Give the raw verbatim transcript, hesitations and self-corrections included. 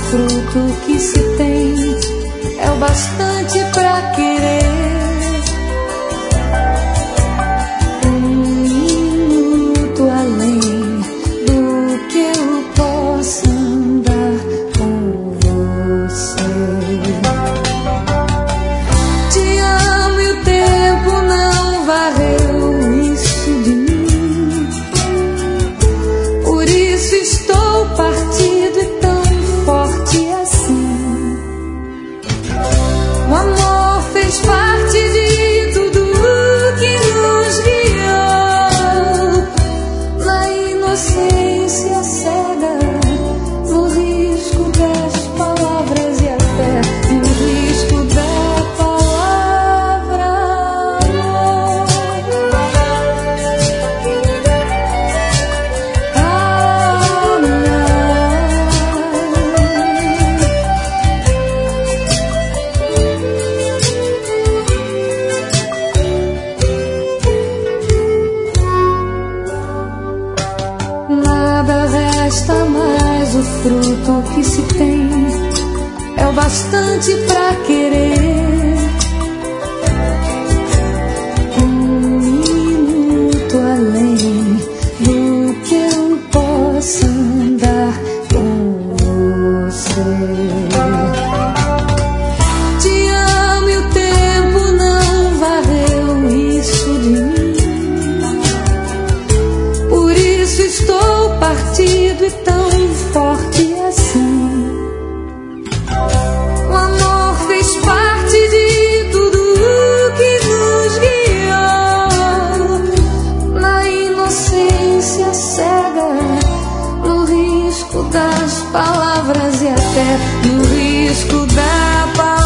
fruto que se tem é o bastante pra querer. Um minuto além do que eu possa andar com você. Te amo e o tempo não varreu isso de mim. Por isso estou partido e tão forte assim. O amor fez parte de tudo que nos guiou. Na inocência cega, no risco das palavras e até no risco da palavra amor. Ah, nada resta mais, o fruto que se tem é o bastante pra querer. Um minuto além do que eu possa andar com você. Te amo e o tempo não varreu isso de mim. Por isso estou partido e tão forte assim. O amor fez parte de tudo que nos guiou. Na inocência cega, no risco das palavras e até no risco da palavra.